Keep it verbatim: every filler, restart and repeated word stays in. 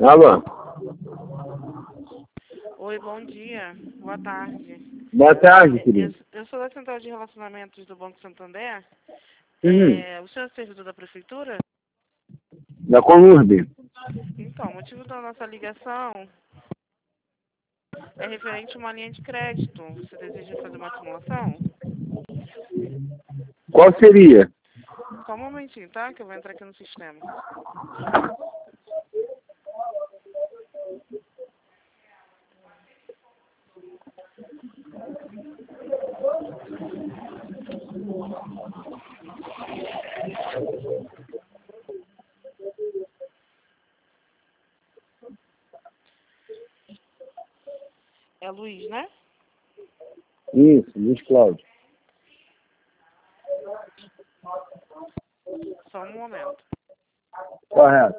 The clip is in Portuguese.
Alô? Oi, bom dia. Boa tarde. Boa tarde, É, querido. Eu, eu sou da Central de Relacionamentos do Banco Santander. Uhum. É, o senhor é servidor da Prefeitura? Da Conurb. Então, o motivo da nossa ligação é referente a uma linha de crédito. Você deseja fazer uma simulação? Qual seria? Só um momentinho, tá? Que eu vou entrar aqui no sistema. É Luiz, né? Isso, Luiz Cláudio. Só um momento. Correto.